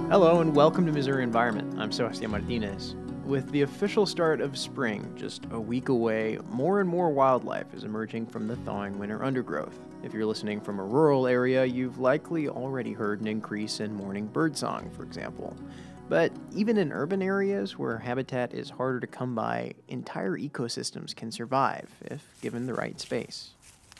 Hello and welcome to Missouri Environment. I'm Sebastian Martinez. With the official start of spring just a week away, more and more wildlife is emerging from the thawing winter undergrowth. If you're listening from a rural area, you've likely already heard an increase in morning birdsong, for example. But even in urban areas where habitat is harder to come by, entire ecosystems can survive if given the right space.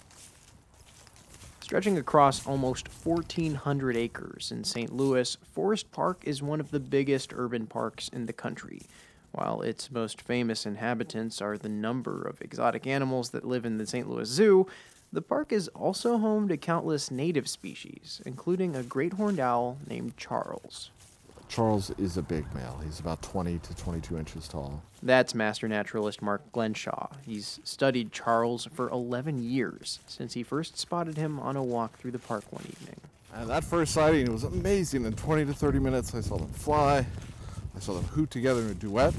Stretching across almost 1,400 acres in St. Louis, Forest Park is one of the biggest urban parks in the country. While its most famous inhabitants are the number of exotic animals that live in the St. Louis Zoo, the park is also home to countless native species, including a great horned owl named Charles. Charles is a big male. He's about 20 to 22 inches tall. That's master naturalist Mark Glenshaw. He's studied Charles for 11 years, since he first spotted him on a walk through the park one evening. And that first sighting was amazing. In 20 to 30 minutes, I saw them fly. I saw them hoot together in a duet.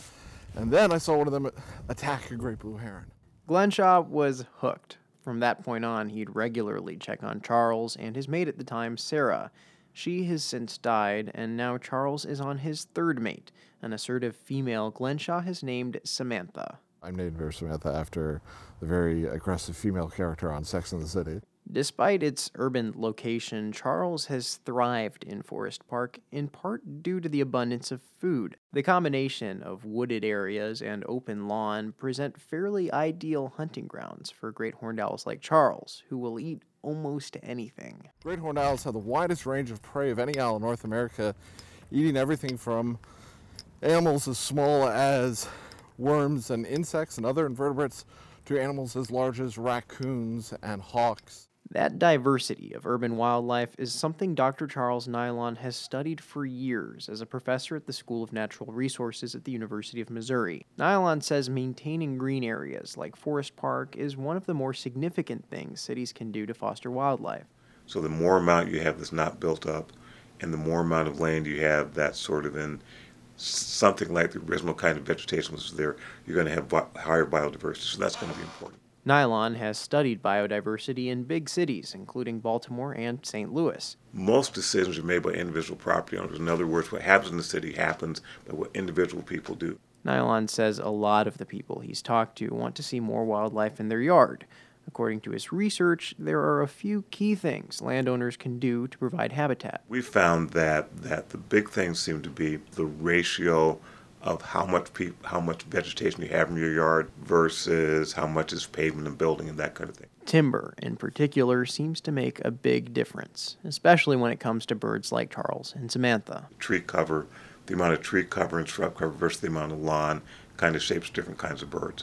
And then I saw one of them attack a great blue heron. Glenshaw was hooked. From that point on, he'd regularly check on Charles and his mate at the time, Sarah. She has since died, and now Charles is on his third mate, an assertive female Glenshaw has named Samantha. I named her Samantha after the very aggressive female character on Sex and the City. Despite its urban location, Charles has thrived in Forest Park, in part due to the abundance of food. The combination of wooded areas and open lawn present fairly ideal hunting grounds for great horned owls like Charles, who will eat almost anything. Great horned owls have the widest range of prey of any owl in North America, eating everything from animals as small as worms and insects and other invertebrates to animals as large as raccoons and hawks. That diversity of urban wildlife is something Dr. Charles Nylon has studied for years as a professor at the School of Natural Resources at the University of Missouri. Nylon says maintaining green areas like Forest Park is one of the more significant things cities can do to foster wildlife. So the more amount you have that's not built up, and the more amount of land you have that's sort of in something like the original kind of vegetation was there, you're going to have higher biodiversity. So that's going to be important. Nylon has studied biodiversity in big cities, including Baltimore and St. Louis. Most decisions are made by individual property owners. In other words, what happens in the city happens by what individual people do. Nylon says a lot of the people he's talked to want to see more wildlife in their yard. According to his research, there are a few key things landowners can do to provide habitat. We found that the big things seem to be the ratio of how much vegetation you have in your yard versus how much is pavement and building and that kind of thing. Timber, in particular, seems to make a big difference, especially when it comes to birds like Charles and Samantha. Tree cover, the amount of tree cover and shrub cover versus the amount of lawn kind of shapes different kinds of birds.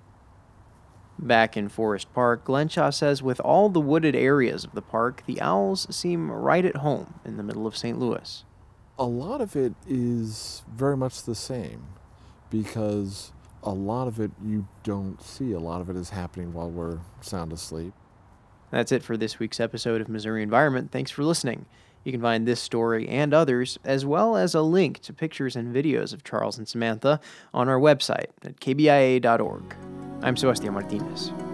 Back in Forest Park, Glenshaw says with all the wooded areas of the park, the owls seem right at home in the middle of St. Louis. A lot of it is very much the same because a lot of it you don't see. A lot of it is happening while we're sound asleep. That's it for this week's episode of Missouri Environment. Thanks for listening. You can find this story and others, as well as a link to pictures and videos of Charles and Samantha on our website at kbia.org. I'm Sebastian Martinez.